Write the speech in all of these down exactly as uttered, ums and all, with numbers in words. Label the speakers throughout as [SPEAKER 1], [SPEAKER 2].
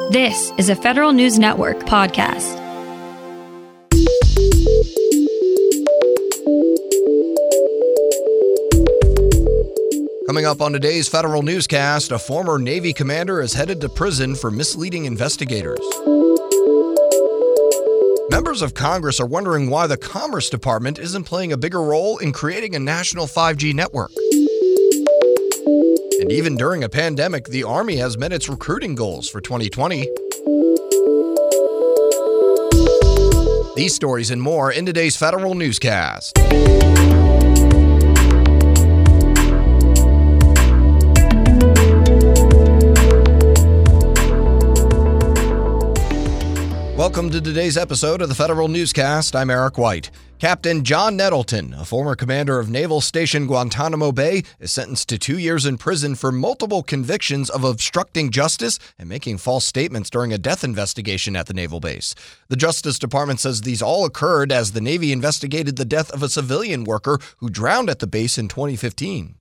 [SPEAKER 1] This is a Federal News Network podcast.
[SPEAKER 2] Coming up on today's Federal Newscast, a former Navy commander is headed to prison for misleading investigators. Members of Congress are wondering why the Commerce Department isn't playing a bigger role in creating a national five G network. And even during a pandemic, the Army has met its recruiting goals for twenty twenty. These stories and more in today's Federal Newscast. Welcome to today's episode of the Federal Newscast. I'm Eric White. Captain John Nettleton, a former commander of Naval Station Guantanamo Bay, is sentenced to two years in prison for multiple convictions of obstructing justice and making false statements during a death investigation at the naval base. The Justice Department says these all occurred as the Navy investigated the death of a civilian worker who drowned at the base in twenty fifteen.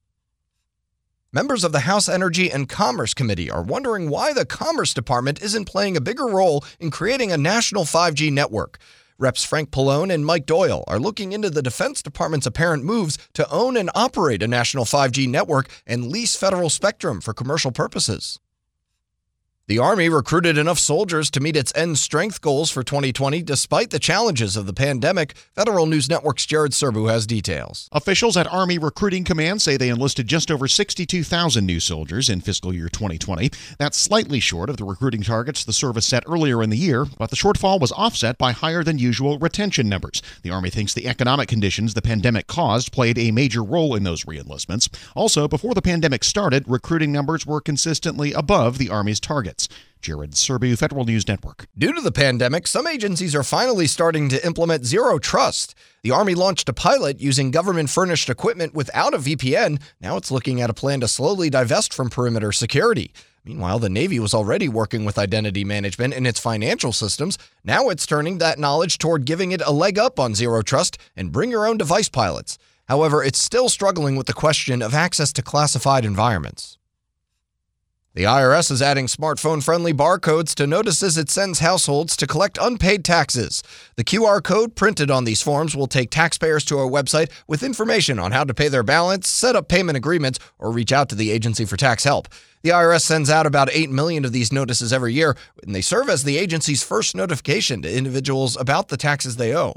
[SPEAKER 2] Members of the House Energy and Commerce Committee are wondering why the Commerce Department isn't playing a bigger role in creating a national five G network. Reps Frank Pallone and Mike Doyle are looking into the Defense Department's apparent moves to own and operate a national five G network and lease federal spectrum for commercial purposes. The Army recruited enough soldiers to meet its end strength goals for twenty twenty despite the challenges of the pandemic. Federal News Network's Jared Serbu has details.
[SPEAKER 3] Officials at Army Recruiting Command say they enlisted just over sixty-two thousand new soldiers in fiscal year twenty twenty. That's slightly short of the recruiting targets the service set earlier in the year, but the shortfall was offset by higher than usual retention numbers. The Army thinks the economic conditions the pandemic caused played a major role in those reenlistments. Also, before the pandemic started, recruiting numbers were consistently above the Army's targets. Jared Serbu, Federal News Network.
[SPEAKER 2] Due to the pandemic, some agencies are finally starting to implement Zero Trust. The Army launched a pilot using government-furnished equipment without a V P N. Now it's looking at a plan to slowly divest from perimeter security. Meanwhile, the Navy was already working with identity management in its financial systems. Now it's turning that knowledge toward giving it a leg up on Zero Trust and bring your own device pilots. However, it's still struggling with the question of access to classified environments. The I R S is adding smartphone-friendly barcodes to notices it sends households to collect unpaid taxes. The Q R code printed on these forms will take taxpayers to a website with information on how to pay their balance, set up payment agreements, or reach out to the agency for tax help. The I R S sends out about eight million of these notices every year, and they serve as the agency's first notification to individuals about the taxes they owe.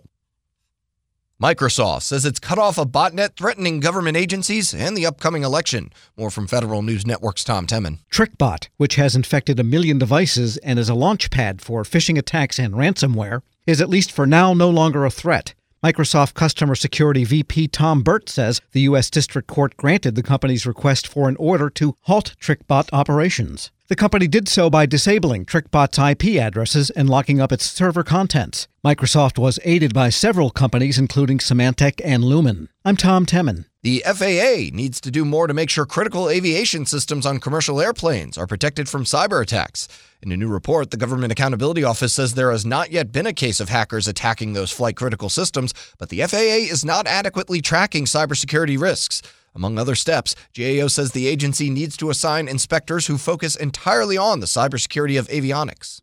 [SPEAKER 2] Microsoft says it's cut off a botnet threatening government agencies and the upcoming election. More from Federal News Network's Tom Temin.
[SPEAKER 4] TrickBot, which has infected a million devices and is a launchpad for phishing attacks and ransomware, is at least for now no longer a threat. Microsoft Customer Security V P Tom Burt says the U S District Court granted the company's request for an order to halt TrickBot operations. The company did so by disabling TrickBot's I P addresses and locking up its server contents. Microsoft was aided by several companies, including Symantec and Lumen. I'm Tom Temin.
[SPEAKER 2] The F A A needs to do more to make sure critical aviation systems on commercial airplanes are protected from cyber attacks. In a new report, the Government Accountability Office says there has not yet been a case of hackers attacking those flight-critical systems, but the F A A is not adequately tracking cybersecurity risks. Among other steps, G A O says the agency needs to assign inspectors who focus entirely on the cybersecurity of avionics.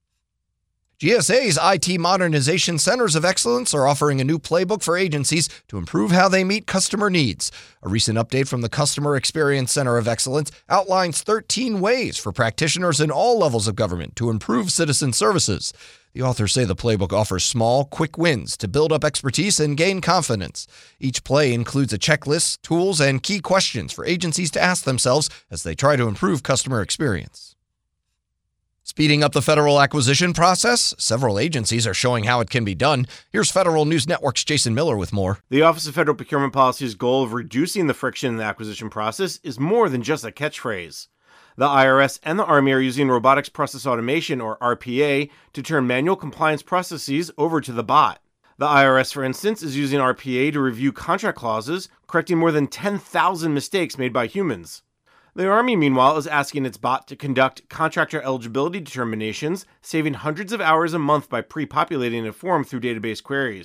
[SPEAKER 2] G S A's I T Modernization Centers of Excellence are offering a new playbook for agencies to improve how they meet customer needs. A recent update from the Customer Experience Center of Excellence outlines thirteen ways for practitioners in all levels of government to improve citizen services. The authors say the playbook offers small, quick wins to build up expertise and gain confidence. Each play includes a checklist, tools, and key questions for agencies to ask themselves as they try to improve customer experience. Speeding up the federal acquisition process, several agencies are showing how it can be done. Here's Federal News Network's Jason Miller with more.
[SPEAKER 5] The Office of Federal Procurement Policy's goal of reducing the friction in the acquisition process is more than just a catchphrase. The I R S and the Army are using robotics process automation, or R P A, to turn manual compliance processes over to the bot. The I R S, for instance, is using R P A to review contract clauses, correcting more than ten thousand mistakes made by humans. The Army, meanwhile, is asking its bot to conduct contractor eligibility determinations, saving hundreds of hours a month by pre-populating a form through database queries.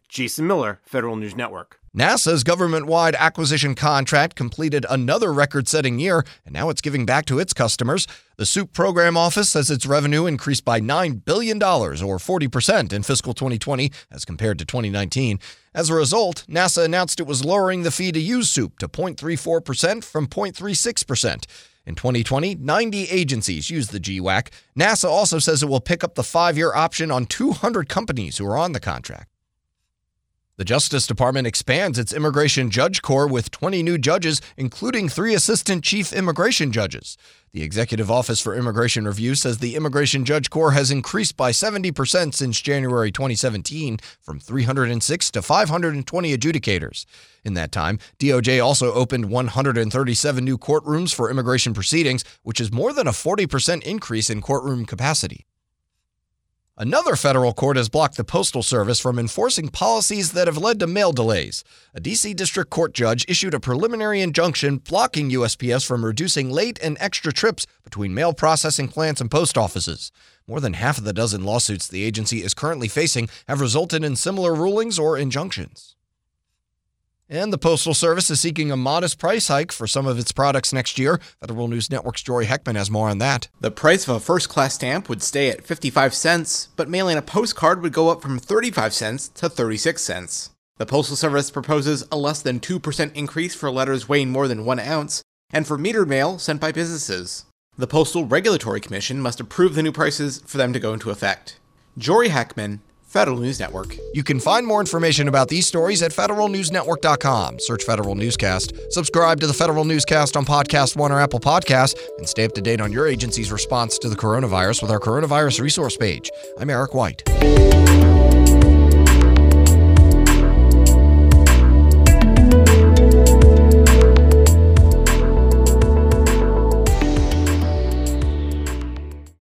[SPEAKER 5] Jason Miller, Federal News Network.
[SPEAKER 2] NASA's government-wide acquisition contract completed another record-setting year, and now it's giving back to its customers. The SEWP program office says its revenue increased by nine billion dollars, or forty percent, in fiscal twenty twenty as compared to twenty nineteen. As a result, NASA announced it was lowering the fee to use SEWP to zero point three four percent from zero point three six percent. In twenty twenty, ninety agencies used the G WAC. NASA also says it will pick up the five-year option on two hundred companies who are on the contract. The Justice Department expands its Immigration Judge Corps with twenty new judges, including three Assistant Chief Immigration Judges. The Executive Office for Immigration Review says the Immigration Judge Corps has increased by seventy percent since January twenty seventeen, from three hundred six to five hundred twenty adjudicators. In that time, D O J also opened one hundred thirty-seven new courtrooms for immigration proceedings, which is more than a forty percent increase in courtroom capacity. Another federal court has blocked the Postal Service from enforcing policies that have led to mail delays. A D C District Court judge issued a preliminary injunction blocking U S P S from reducing late and extra trips between mail processing plants and post offices. More than half of the dozen lawsuits the agency is currently facing have resulted in similar rulings or injunctions. And the Postal Service is seeking a modest price hike for some of its products next year. Federal News Network's Jory Heckman has more on that.
[SPEAKER 6] The price of a first-class stamp would stay at fifty-five cents, but mailing a postcard would go up from thirty-five cents to thirty-six cents. The Postal Service proposes a less than two percent increase for letters weighing more than one ounce, and for metered mail sent by businesses. The Postal Regulatory Commission must approve the new prices for them to go into effect. Jory Heckman, Federal News Network.
[SPEAKER 2] You can find more information about these stories at federal news network dot com. Search Federal Newscast. Subscribe to the Federal Newscast on Podcast One or Apple Podcasts, and stay up to date on your agency's response to the coronavirus with our coronavirus resource page. I'm Eric White.